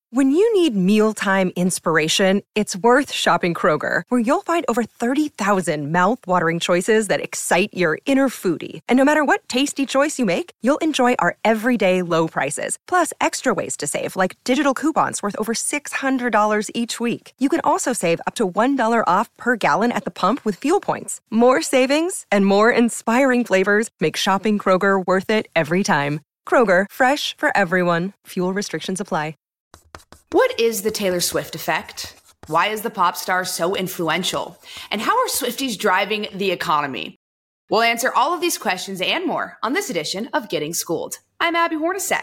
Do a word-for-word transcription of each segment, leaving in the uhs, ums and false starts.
When you need mealtime inspiration, it's worth shopping Kroger, where you'll find over thirty thousand mouth-watering choices that excite your inner foodie. And no matter what tasty choice you make, you'll enjoy our everyday low prices, plus extra ways to save, like digital coupons worth over six hundred dollars each week. You can also save up to one dollar off per gallon at the pump with fuel points. More savings and more inspiring flavors make shopping Kroger worth it every time. Kroger, fresh for everyone. Fuel restrictions apply. What is the Taylor Swift effect? Why is the pop star so influential? And how are Swifties driving the economy? We'll answer all of these questions and more on this edition of Getting Schooled. I'm Abby Hornacek.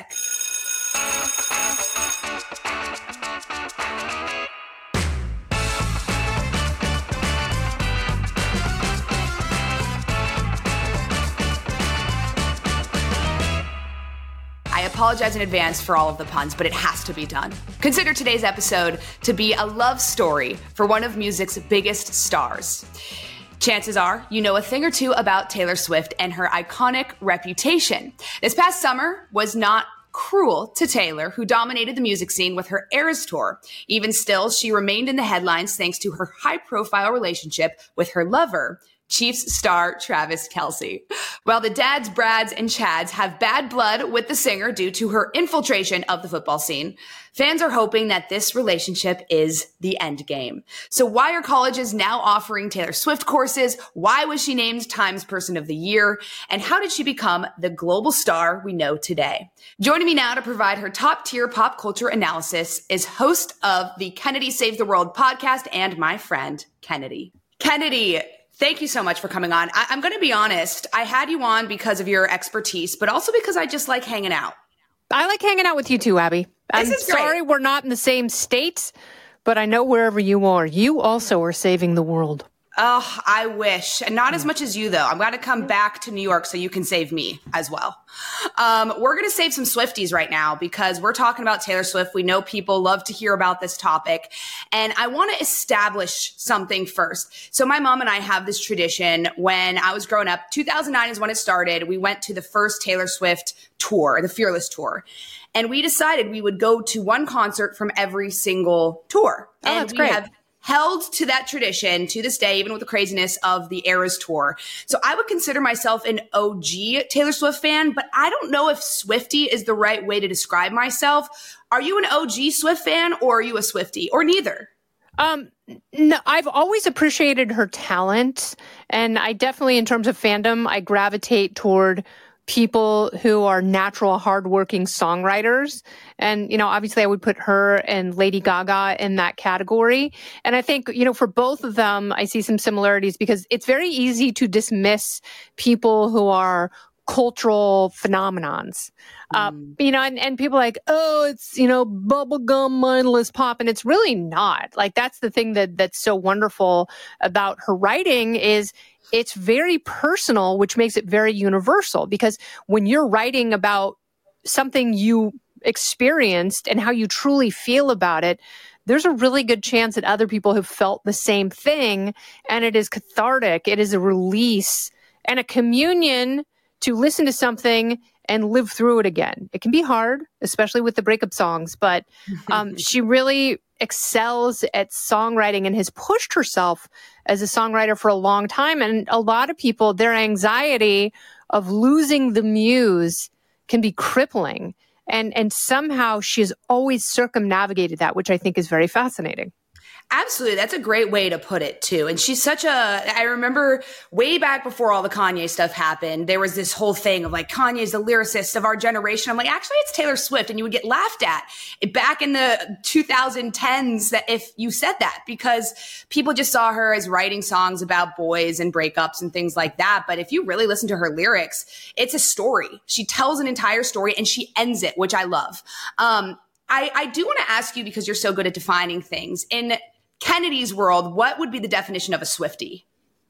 I apologize in advance for all of the puns, but it has to be done. Consider today's episode to be a love story for one of music's biggest stars. Chances are you know a thing or two about Taylor Swift and her iconic reputation. This past summer was not cruel to Taylor, who dominated the music scene with her Eras tour. Even still, she remained in the headlines thanks to her high-profile relationship with her lover, Chiefs star Travis Kelce. While the dads, Brads, and Chads have bad blood with the singer due to her infiltration of the football scene, fans are hoping that this relationship is the end game. So why are colleges now offering Taylor Swift courses? Why was she named Times Person of the Year? And how did she become the global star we know today? Joining me now to provide her top-tier pop culture analysis is host of the Kennedy Save the World podcast and my friend, Kennedy. Kennedy, thank you so much for coming on. I- I'm going to be honest. I had you on because of your expertise, but also because I just like hanging out. I like hanging out with you too, Abby. I'm This is great. sorry we're not in the same states, but I know wherever you are, you also are saving the world. Oh, I wish. And not as much as you, though. I'm going to come back to New York so you can save me as well. Um, we're going to save some Swifties right now because we're talking about Taylor Swift. We know people love to hear about this topic. And I want to establish something first. So my mom and I have this tradition. When I was growing up, two thousand nine is when it started. We went to the first Taylor Swift tour, the Fearless tour. And we decided we would go to one concert from every single tour. Oh, and that's we great. have held to that tradition to this day, even with the craziness of the Eras tour. So I would consider myself an O G Taylor Swift fan, but I don't know if Swiftie is the right way to describe myself. Are you an O G Swift fan or are you a Swiftie or neither? Um, no, I've always appreciated her talent, and I definitely, in terms of fandom, I gravitate toward people who are natural, hardworking songwriters. And, you know, obviously I would put her and Lady Gaga in that category. And I think, you know, for both of them, I see some similarities because it's very easy to dismiss people who are cultural phenomenons. Uh, Mm. you know, and, and people are like, oh, it's, you know, bubblegum mindless pop. And it's really not. Like, that's the thing that that's so wonderful about her writing is it's very personal, which makes it very universal. Because when you're writing about something you experienced and how you truly feel about it, there's a really good chance that other people have felt the same thing. And it is cathartic. It is a release and a communion to listen to something and live through it again. It can be hard, especially with the breakup songs, but um, she really excels at songwriting and has pushed herself as a songwriter for a long time. And a lot of people, their anxiety of losing the muse can be crippling. And, and somehow she has always circumnavigated that, which I think is very fascinating. Absolutely. That's a great way to put it too. And she's such a, I remember way back before all the Kanye stuff happened, there was this whole thing of like, Kanye's the lyricist of our generation. I'm like, actually it's Taylor Swift. And you would get laughed at back in the two thousand tens that if you said that, because people just saw her as writing songs about boys and breakups and things like that. But if you really listen to her lyrics, it's a story. She tells an entire story and she ends it, which I love. Um, I, I do want to ask you, because you're so good at defining things, in Kennedy's world, what would be the definition of a Swiftie?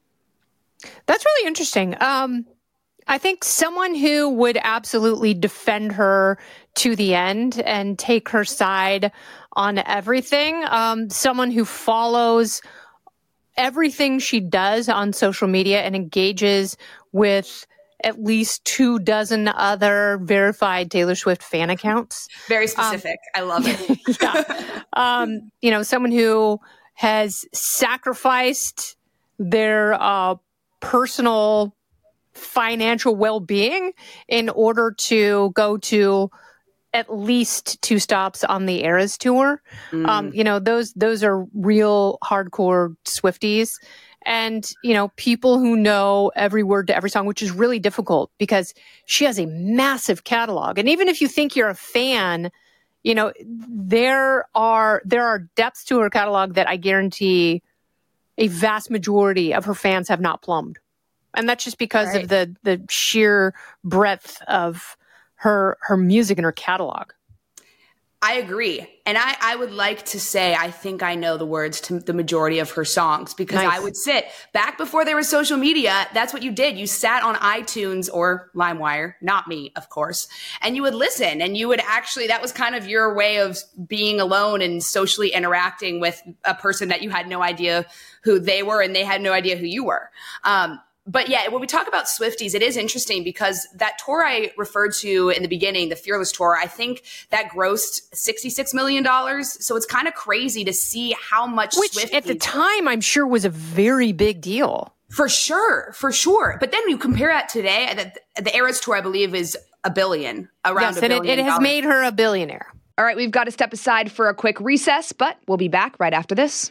That's really interesting. Um, I think someone who would absolutely defend her to the end and take her side on everything. Um, someone who follows everything she does on social media and engages with at least two dozen other verified Taylor Swift fan accounts. Very specific. Um, I love it. yeah. Um, you know, someone who has sacrificed their uh, personal financial well-being in order to go to at least two stops on the Eras tour. Mm. Um, you know, those those are real hardcore Swifties. And, you know, people who know every word to every song, which is really difficult because she has a massive catalog. And even if you think you're a fan, you know, there are there are depths to her catalog that I guarantee a vast majority of her fans have not plumbed. And that's just because right. of the the sheer breadth of her her music and her catalog. I agree. And I, I would like to say I think I know the words to the majority of her songs because nice. I would sit back before there was social media. That's what you did. You sat on iTunes or LimeWire, not me, of course, and you would listen and you would actually, that was kind of your way of being alone and socially interacting with a person that you had no idea who they were and they had no idea who you were. Um, But yeah, when we talk about Swifties, it is interesting because that tour I referred to in the beginning, the Fearless Tour, I think that grossed sixty-six million dollars. So it's kind of crazy to see how much Which Swifties, at the time, I'm sure was a very big deal. For sure, for sure. But then you compare that today, the, the Eras Tour, I believe, is a billion, around yes, a billion. Yes, and it, it has made her a billionaire. All right, we've got to step aside for a quick recess, but we'll be back right after this.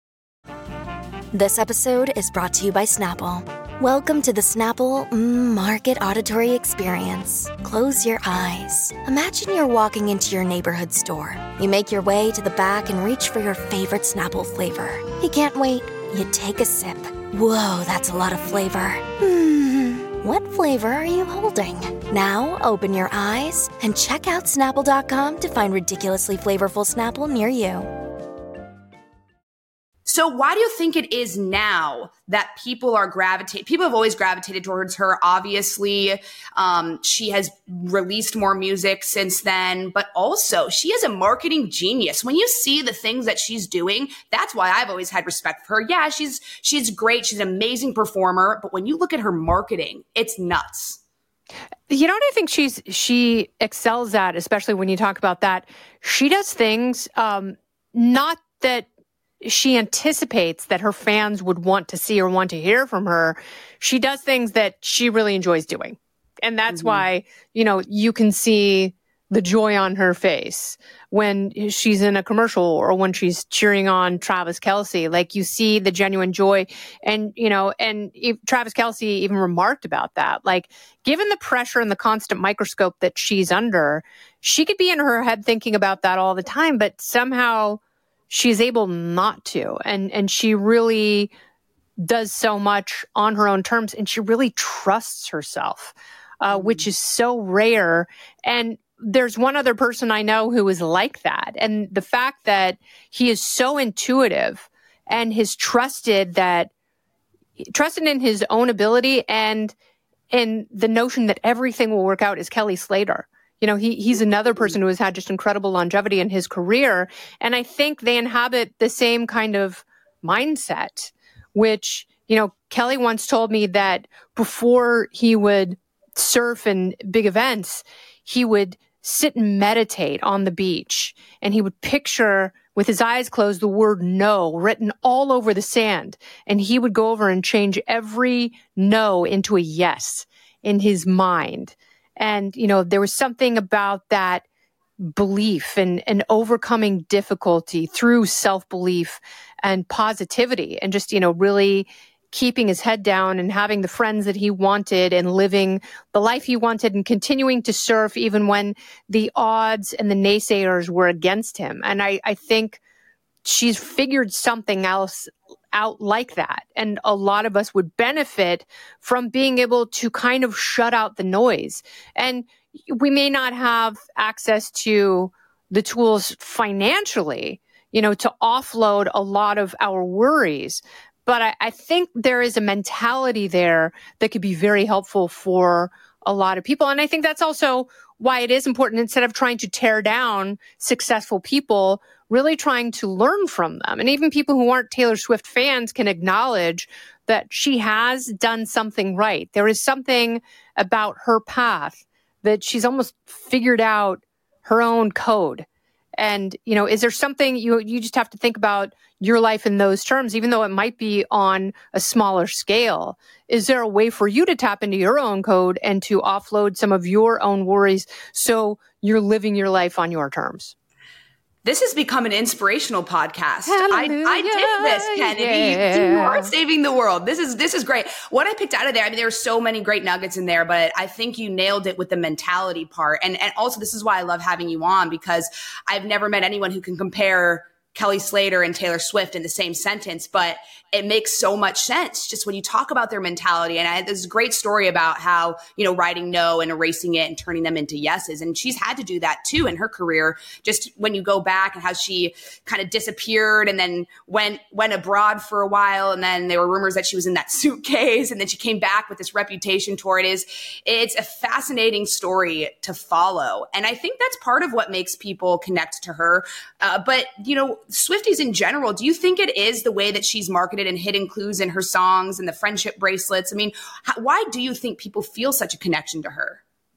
This episode is brought to you by Snapple. Welcome to the Snapple mm, Market Auditory Experience. Close your eyes. Imagine you're walking into your neighborhood store. You make your way to the back and reach for your favorite Snapple flavor. You can't wait. You take a sip. Whoa, that's a lot of flavor. Hmm, what flavor are you holding? Now open your eyes and check out Snapple dot com to find ridiculously flavorful Snapple near you. So why do you think it is now that people are gravitating? People have always gravitated towards her. Obviously, um, she has released more music since then, but also she is a marketing genius. When you see the things that she's doing, that's why I've always had respect for her. Yeah, she's she's great. She's an amazing performer. But when you look at her marketing, it's nuts. You know what I think she's she excels at, especially when you talk about that? She does things um, not that she anticipates that her fans would want to see or want to hear from her. She does things that she really enjoys doing. And that's mm-hmm. why, you know, you can see the joy on her face when she's in a commercial or when she's cheering on Travis Kelce. Like, you see the genuine joy. And, you know, and if, Travis Kelce even remarked about that. Like, given the pressure and the constant microscope that she's under, she could be in her head thinking about that all the time, but somehow she's able not to. And, and she really does so much on her own terms, and she really trusts herself, uh, mm. which is so rare. And there's one other person I know who is like that. And the fact that he is so intuitive and has trusted that, trusted in his own ability and in the notion that everything will work out is Kelly Slater. You know, he he's another person who has had just incredible longevity in his career. And I think they inhabit the same kind of mindset, which, you know, Kelly once told me that before he would surf in big events, he would sit and meditate on the beach, and he would picture with his eyes closed the word no written all over the sand. And he would go over and change every no into a yes in his mind. And, you know, there was something about that belief and, and overcoming difficulty through self-belief and positivity and just, you know, really keeping his head down and having the friends that he wanted and living the life he wanted and continuing to surf even when the odds and the naysayers were against him. And I, I think she's figured something else out like that. And a lot of us would benefit from being able to kind of shut out the noise. And we may not have access to the tools financially, you know, to offload a lot of our worries. But I, I think there is a mentality there that could be very helpful for a lot of people. And I think that's also why it is important, instead of trying to tear down successful people, really trying to learn from them. And even people who aren't Taylor Swift fans can acknowledge that she has done something right. There is something about her path that she's almost figured out her own code. And, you know, is there something you you just have to think about your life in those terms, even though it might be on a smaller scale? Is there a way for you to tap into your own code and to offload some of your own worries so you're living your life on your terms? This has become an inspirational podcast. I, I did this, Kennedy. Yeah. You are saving the world. This is this is great. What I picked out of there, I mean, there were so many great nuggets in there, but I think you nailed it with the mentality part. And and also, this is why I love having you on, because I've never met anyone who can compare Kelly Slater and Taylor Swift in the same sentence, but it makes so much sense just when you talk about their mentality. And I had this great story about how, you know, writing no and erasing it and turning them into yeses. And she's had to do that too in her career. Just when you go back and how she kind of disappeared and then went, went abroad for a while. And then there were rumors that she was in that suitcase, and then she came back with this reputation tour. It is, it's a fascinating story to follow. And I think that's part of what makes people connect to her. Uh, but, you know, Swifties in general, do you think it is the way that she's marketed and hidden clues in her songs and the friendship bracelets? I mean, how, why do you think people feel such a connection to her?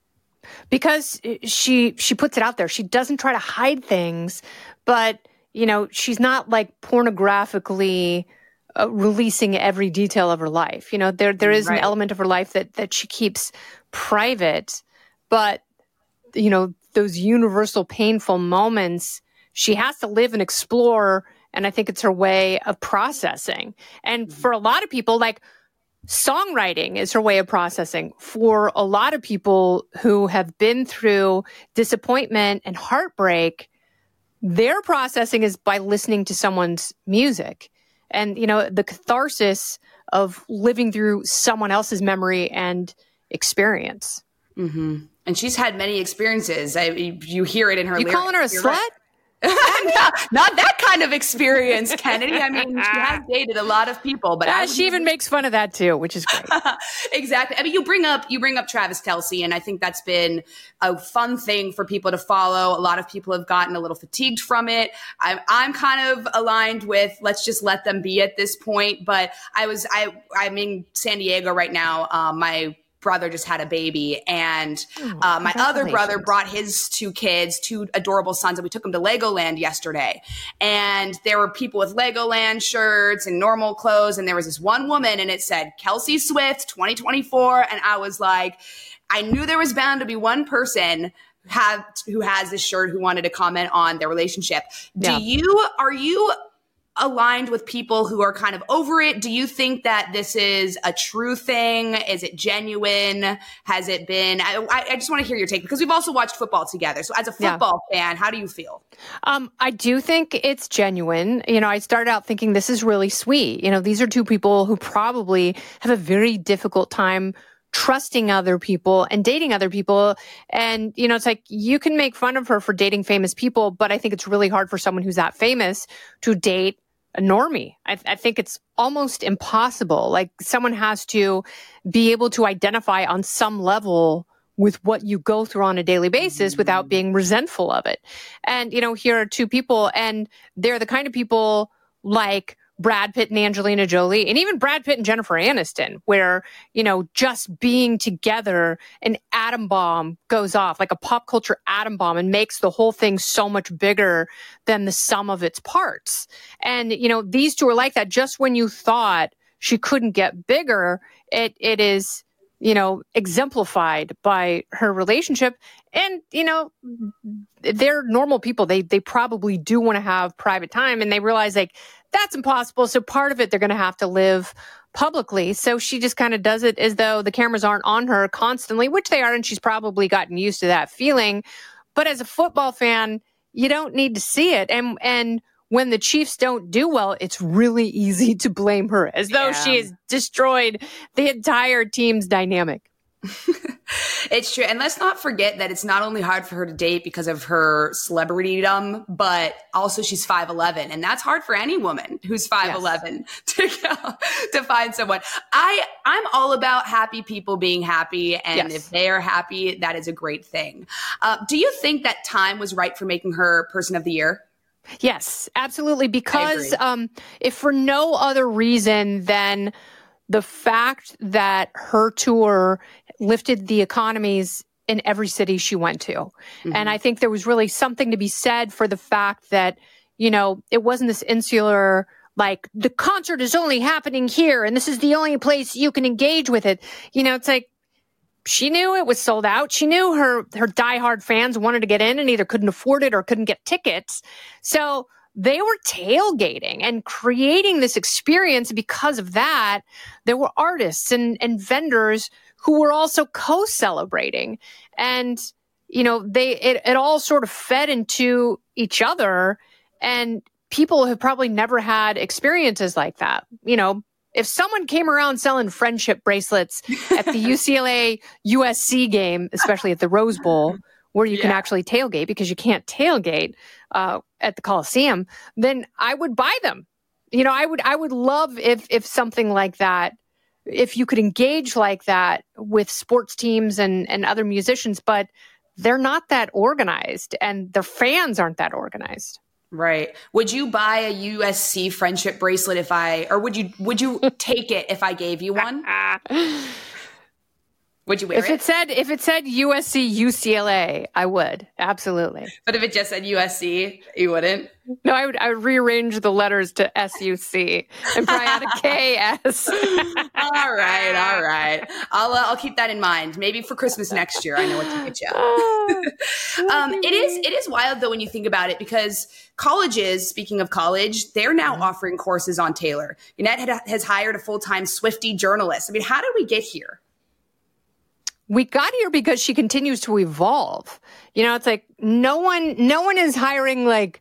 Because she she puts it out there. She doesn't try to hide things, but, you know, she's not like pornographically uh, releasing every detail of her life. You know, there there is right. an element of her life that that she keeps private, but, you know, those universal painful moments, she has to live and explore. And I think it's her way of processing. And for a lot of people, like, songwriting is her way of processing. For a lot of people who have been through disappointment and heartbreak, their processing is by listening to someone's music. And, you know, the catharsis of living through someone else's memory and experience. Mm-hmm. And she's had many experiences. I, you hear it in her you lyrics. You calling her a You're slut? Right. not, not that kind of experience, Kennedy. I mean, she has dated a lot of people, but yeah, I she even makes fun of that too, which is great. Exactly. I mean, you bring up you bring up Travis Kelce, and I think that's been a fun thing for people to follow. A lot of people have gotten a little fatigued from it. I'm I'm kind of aligned with let's just let them be at this point. But I was I I'm in San Diego right now. Um, my brother just had a baby, and uh, my other brother brought his two kids, two adorable sons, and we took them to Legoland yesterday. And there were people with Legoland shirts and normal clothes, and there was this one woman, and it said Kelsey Swift twenty twenty-four, and I was like, I knew there was bound to be one person have who has this shirt who wanted to comment on their relationship. Yeah. Do you are you aligned with people who are kind of over it? Do you think that this is a true thing? Is it genuine? Has it been? I, I just want to hear your take, because we've also watched football together. So as a football yeah. fan, how do you feel? Um, I do think it's genuine. You know, I started out thinking this is really sweet. You know, these are two people who probably have a very difficult time trusting other people and dating other people. And, you know, it's like you can make fun of her for dating famous people, but I think it's really hard for someone who's that famous to date a normie. I, I think it's almost impossible. Like, someone has to be able to identify on some level with what you go through on a daily basis mm-hmm. without being resentful of it. And, you know, here are two people, and they're the kind of people like Brad Pitt and Angelina Jolie, and even Brad Pitt and Jennifer Aniston, where, you know, just being together, an atom bomb goes off, like a pop culture atom bomb, and makes the whole thing so much bigger than the sum of its parts. And, you know, these two are like that. Just when you thought she couldn't get bigger, it it is, you know, exemplified by her relationship. And, you know, they're normal people. They they probably do want to have private time, and they realize, like, that's impossible. So part of it, they're going to have to live publicly. So she just kind of does it as though the cameras aren't on her constantly, which they are, and she's probably gotten used to that feeling. But as a football fan, you don't need to see it. And and when the Chiefs don't do well, it's really easy to blame her, as though yeah. she has destroyed the entire team's dynamic. It's true. And let's not forget that it's not only hard for her to date because of her celebritydom, but also she's five eleven. And that's hard for any woman who's five eleven yes. to go, to find someone. I, I'm all about happy people being happy. And yes. if they are happy, that is a great thing. Uh, do you think that time was right for making her Person of the Year? Yes, absolutely. Because um, if for no other reason than the fact that her tour lifted the economies in every city she went to. Mm-hmm. And I think there was really something to be said for the fact that, you know, it wasn't this insular, like, the concert is only happening here and this is the only place you can engage with it. You know, it's like, she knew it was sold out. She knew her, her diehard fans wanted to get in and either couldn't afford it or couldn't get tickets. So they were tailgating and creating this experience. Because of that, there were artists and, and vendors who were also co-celebrating. And, you know, they it, it all sort of fed into each other. And people have probably never had experiences like that. You know, if someone came around selling friendship bracelets at the U C L A U S C game, especially at the Rose Bowl, where you yeah. can actually tailgate because you can't tailgate uh, at the Coliseum, then I would buy them. You know, I would I would love if if something like that, if you could engage like that with sports teams and, and other musicians, but they're not that organized and their fans aren't that organized. Right. Would you buy a U S C friendship bracelet if I, or would you, would you take it if I gave you one? Would you wear if it? It said, if it said U S C, U C L A, I would. Absolutely. But if it just said U S C, you wouldn't? No, I would, I would rearrange the letters to S U C and probably add a K S. all right. All right. I'll, uh, I'll keep that in mind. Maybe for Christmas next year, I know what to get you. um, it is, it is wild though, when you think about it, because colleges, speaking of college, they're now mm-hmm. offering courses on Taylor. Gannett had, has hired a full-time Swiftie journalist. I mean, how did we get here? We got here because she continues to evolve. You know, it's like no one, no one is hiring like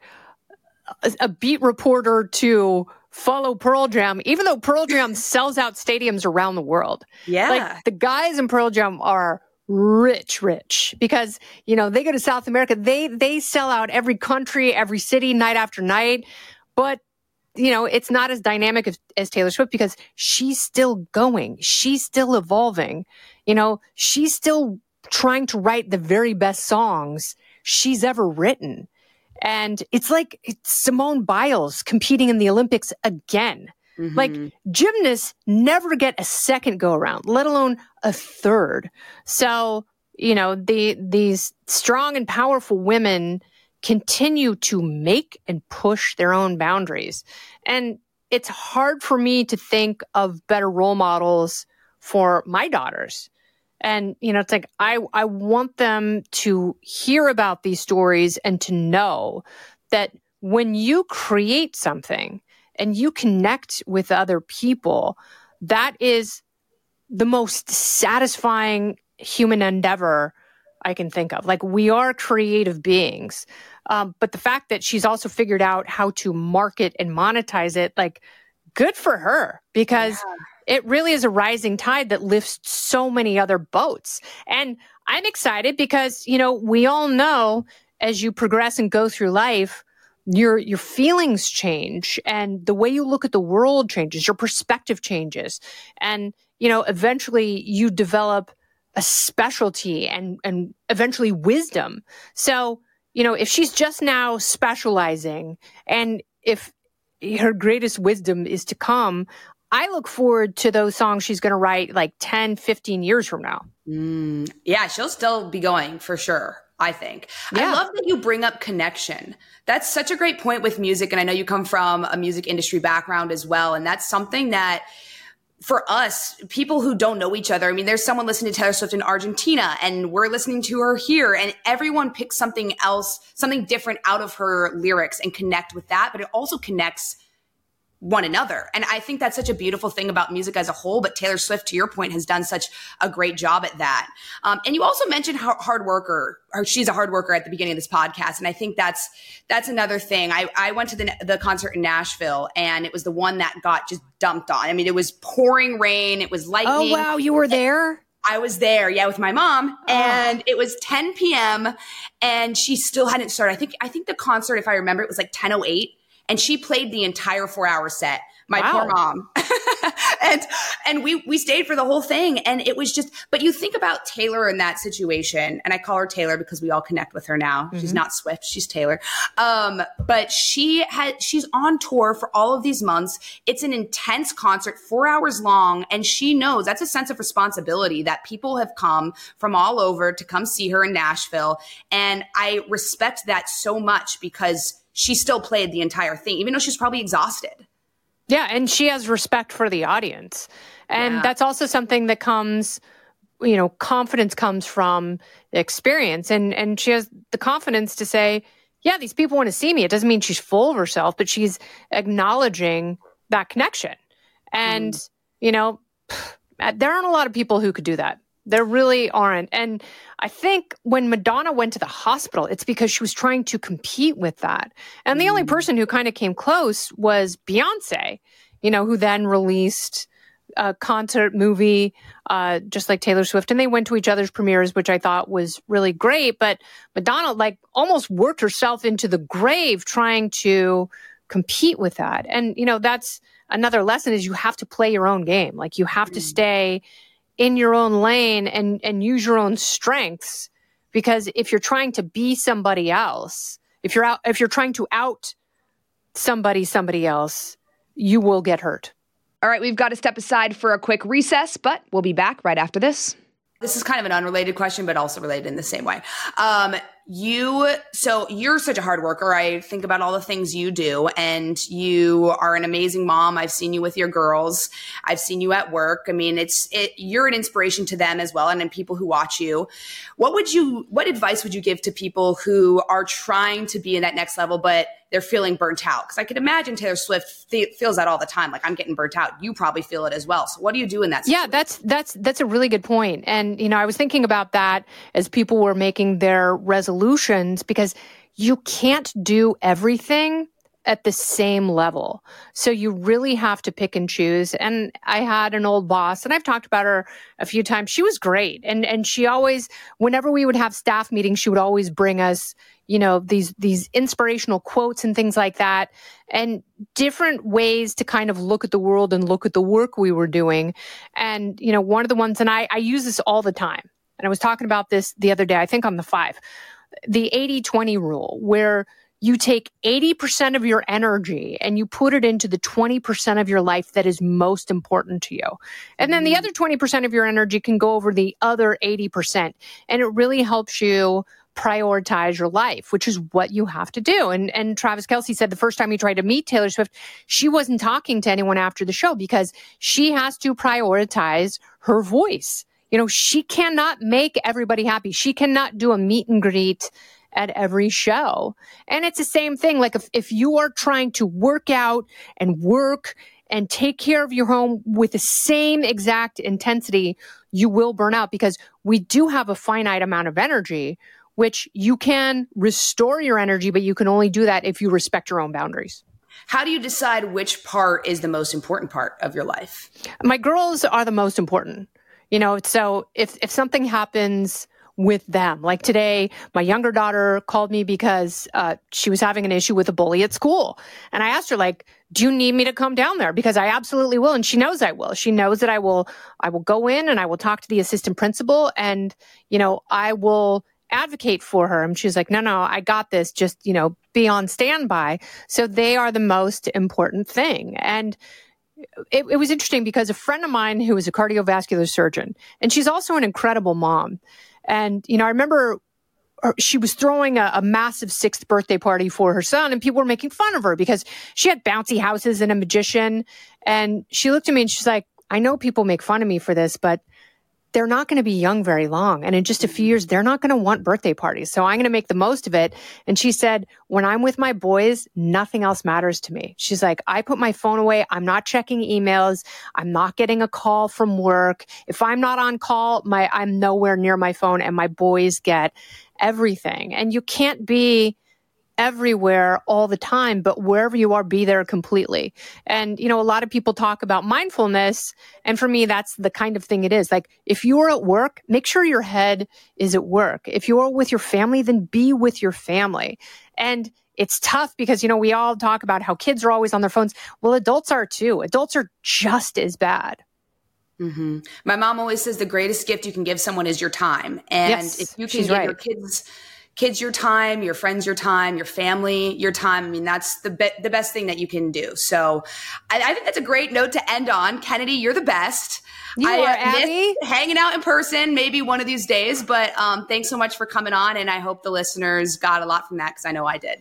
a, a beat reporter to follow Pearl Jam, even though Pearl Jam sells out stadiums around the world. Yeah. Like the guys in Pearl Jam are rich, rich because, you know, they go to South America. They, they sell out every country, every city, night after night. But you know, it's not as dynamic as, as Taylor Swift because she's still going. She's still evolving. You know, she's still trying to write the very best songs she's ever written. And it's like it's Simone Biles competing in the Olympics again. Mm-hmm. Like gymnasts never get a second go around, let alone a third. So, you know, the these strong and powerful women continue to make and push their own boundaries. And it's hard for me to think of better role models for my daughters. And, you know, it's like, I, I want them to hear about these stories and to know that when you create something and you connect with other people, that is the most satisfying human endeavor I can think of. Like, we are creative beings. Um, but the fact that she's also figured out how to market and monetize it, like, good for her, because yeah. it really is a rising tide that lifts so many other boats. And I'm excited because, you know, we all know as you progress and go through life, your your feelings change and the way you look at the world changes, your perspective changes. And, you know, eventually you develop a specialty and, and eventually wisdom. So, you know, if she's just now specializing and if her greatest wisdom is to come, I look forward to those songs she's going to write like ten, fifteen years from now. Mm, yeah, she'll still be going for sure, I think. Yeah. I love that you bring up connection. That's such a great point with music. And I know you come from a music industry background as well. And that's something that for us, people who don't know each other, I mean, there's someone listening to Taylor Swift in Argentina and we're listening to her here, and everyone picks something else, something different out of her lyrics and connect with that. But it also connects one another. And I think that's such a beautiful thing about music as a whole. But Taylor Swift, to your point, has done such a great job at that. Um, and you also mentioned how hard worker, or she's a hard worker at the beginning of this podcast. And I think that's, that's another thing. I, I went to the, the concert in Nashville and it was the one that got just dumped on. I mean, it was pouring rain. It was lightning. Oh, wow. You were there? I was there, yeah, with my mom, and oh. It was ten p.m. and she still hadn't started. I think I think the concert, if I remember, it was like ten oh eight, and she played the entire four-hour set. My wow. poor mom. and and we we stayed for the whole thing, and it was just, but you think about Taylor in that situation, and I call her Taylor because we all connect with her now. Mm-hmm. She's not Swift, she's Taylor. Um, but she had she's on tour for all of these months. It's an intense concert, four hours long, and she knows that's a sense of responsibility that people have come from all over to come see her in Nashville. And I respect that so much because she still played the entire thing, even though she's probably exhausted. Yeah, and she has respect for the audience. And yeah. that's also something that comes, you know, confidence comes from experience. And and she has the confidence to say, yeah, these people want to see me. It doesn't mean she's full of herself, but she's acknowledging that connection. And, mm. you know, there aren't a lot of people who could do that. There really aren't. And I think when Madonna went to the hospital, it's because she was trying to compete with that. And the mm. only person who kind of came close was Beyonce, you know, who then released a concert movie, uh, just like Taylor Swift. And they went to each other's premieres, which I thought was really great. But Madonna, like, almost worked herself into the grave trying to compete with that. And, you know, that's another lesson, is you have to play your own game. Like, you have mm. to stay in your own lane and, and use your own strengths, because if you're trying to be somebody else, if you're out, if you're trying to out somebody, somebody else, you will get hurt. All right, we've got to step aside for a quick recess, but we'll be back right after this. This is kind of an unrelated question, but also related in the same way. Um, you, so you're such a hard worker. I think about all the things you do, and you are an amazing mom. I've seen you with your girls. I've seen you at work. I mean, it's, it, you're an inspiration to them as well, and then people who watch you. What would you, what advice would you give to people who are trying to be in that next level, but they're feeling burnt out? Because I could imagine Taylor Swift th- feels that all the time. Like, I'm getting burnt out. You probably feel it as well. So what do you do in that situation? Yeah, that's that's that's a really good point. And, you know, I was thinking about that as people were making their resolutions, because you can't do everything at the same level. So you really have to pick and choose. And I had an old boss, and I've talked about her a few times. She was great. And and she always, whenever we would have staff meetings, she would always bring us, you know, these these inspirational quotes and things like that, and different ways to kind of look at the world and look at the work we were doing. And, you know, one of the ones, and I, I use this all the time, and I was talking about this the other day, I think on the five, the eighty twenty rule, where you take eighty percent of your energy and you put it into the twenty percent of your life that is most important to you. And then the other twenty percent of your energy can go over the other eighty percent. And it really helps you prioritize your life, which is what you have to do. And and Travis Kelce said the first time he tried to meet Taylor Swift, she wasn't talking to anyone after the show because she has to prioritize her voice. You know, she cannot make everybody happy. She cannot do a meet and greet at every show. And it's the same thing. Like, if, if you are trying to work out and work and take care of your home with the same exact intensity, you will burn out, because we do have a finite amount of energy, which you can restore your energy, but you can only do that if you respect your own boundaries. How do you decide which part is the most important part of your life? My girls are the most important. You know, so if, if something happens with them, like today, my younger daughter called me because uh, she was having an issue with a bully at school. And I asked her, like, do you need me to come down there? Because I absolutely will. And she knows I will. She knows that I will, I will go in and I will talk to the assistant principal, and, you know, I will advocate for her. And she's like, no, no, I got this. Just, you know, be on standby. So they are the most important thing. And It, it was interesting because a friend of mine who is a cardiovascular surgeon, and she's also an incredible mom. And, you know, I remember her, she was throwing a, a massive sixth birthday party for her son, and people were making fun of her because she had bouncy houses and a magician. And she looked at me and she's like, I know people make fun of me for this, but they're not going to be young very long. And in just a few years, they're not going to want birthday parties. So I'm going to make the most of it. And she said, when I'm with my boys, nothing else matters to me. She's like, I put my phone away. I'm not checking emails. I'm not getting a call from work. If I'm not on call, my, I'm nowhere near my phone, and my boys get everything. And you can't be everywhere all the time, but wherever you are, be there completely. And, you know, a lot of people talk about mindfulness. And for me, that's the kind of thing it is. Like, if you're at work, make sure your head is at work. If you're with your family, then be with your family. And it's tough because, you know, we all talk about how kids are always on their phones. Well, adults are too. Adults are just as bad. Mm-hmm. My mom always says the greatest gift you can give someone is your time. And yes, if you can she's give right. your kids kids your time, your friends your time, your family your time, I mean, that's the be- the best thing that you can do. So I, I think that's a great note to end on. Kennedy, you're the best. You I are, uh, Abby. miss hanging out in person maybe one of these days, but um, thanks so much for coming on. And I hope the listeners got a lot from that, because I know I did.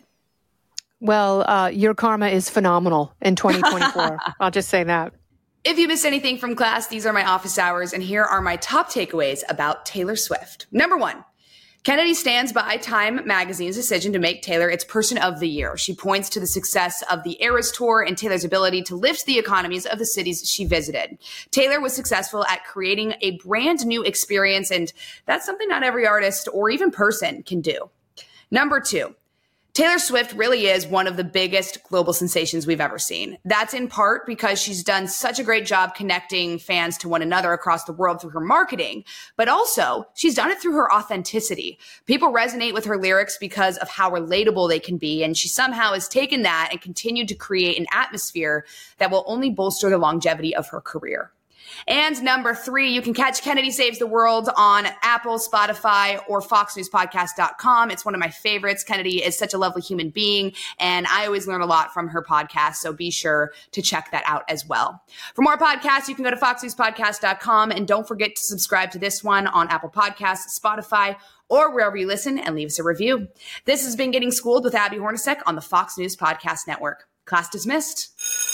Well, uh, your karma is phenomenal in twenty twenty-four. I'll just say that. If you missed anything from class, these are my office hours, and here are my top takeaways about Taylor Swift. Number one, Kennedy stands by Time Magazine's decision to make Taylor its Person of the Year. She points to the success of the Eras Tour and Taylor's ability to lift the economies of the cities she visited. Taylor was successful at creating a brand new experience, and that's something not every artist or even person can do. Number two, Taylor Swift really is one of the biggest global sensations we've ever seen. That's in part because she's done such a great job connecting fans to one another across the world through her marketing, but also she's done it through her authenticity. People resonate with her lyrics because of how relatable they can be, and she somehow has taken that and continued to create an atmosphere that will only bolster the longevity of her career. And number three, you can catch Kennedy Saves the World on Apple, Spotify, or fox news podcast dot com. It's one of my favorites. Kennedy is such a lovely human being, and I always learn a lot from her podcast, so be sure to check that out as well. For more podcasts, you can go to fox news podcast dot com, and don't forget to subscribe to this one on Apple Podcasts, Spotify, or wherever you listen, and leave us a review. This has been Getting Schooled with Abby Hornacek on the Fox News Podcast Network. Class dismissed.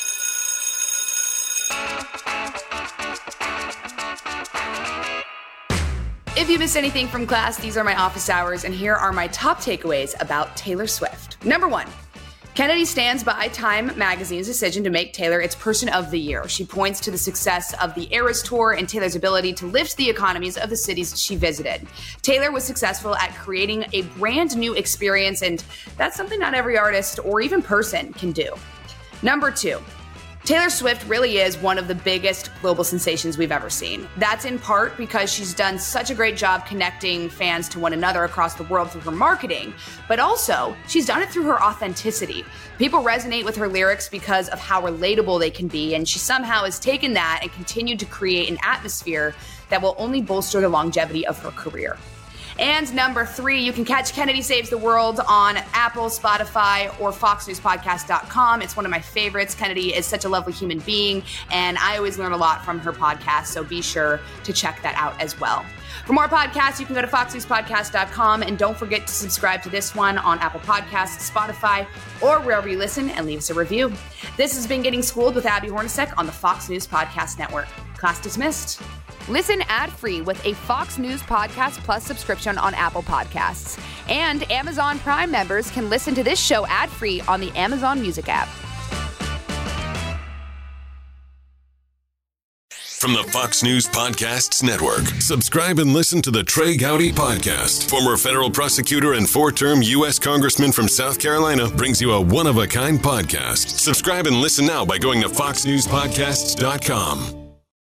If you missed anything from class, these are my office hours, and here are my top takeaways about Taylor Swift. Number one, Kennedy stands by Time Magazine's decision to make Taylor its Person of the Year. She points to the success of the Eras Tour and Taylor's ability to lift the economies of the cities she visited. Taylor was successful at creating a brand new experience, and that's something not every artist or even person can do. Number two, Taylor Swift really is one of the biggest global sensations we've ever seen. That's in part because she's done such a great job connecting fans to one another across the world through her marketing, but also she's done it through her authenticity. People resonate with her lyrics because of how relatable they can be, and she somehow has taken that and continued to create an atmosphere that will only bolster the longevity of her career. And number three, you can catch Kennedy Saves the World on Apple, Spotify, or fox news podcast dot com. It's one of my favorites. Kennedy is such a lovely human being, and I always learn a lot from her podcast, so be sure to check that out as well. For more podcasts, you can go to fox news podcast dot com, and don't forget to subscribe to this one on Apple Podcasts, Spotify, or wherever you listen, and leave us a review. This has been Getting Schooled with Abby Hornacek on the Fox News Podcast Network. Class dismissed. Listen ad-free with a Fox News Podcast Plus subscription on Apple Podcasts. And Amazon Prime members can listen to this show ad-free on the Amazon Music app. From the Fox News Podcasts Network, subscribe and listen to the Trey Gowdy Podcast. Former federal prosecutor and four-term U S Congressman from South Carolina brings you a one-of-a-kind podcast. Subscribe and listen now by going to fox news podcasts dot com.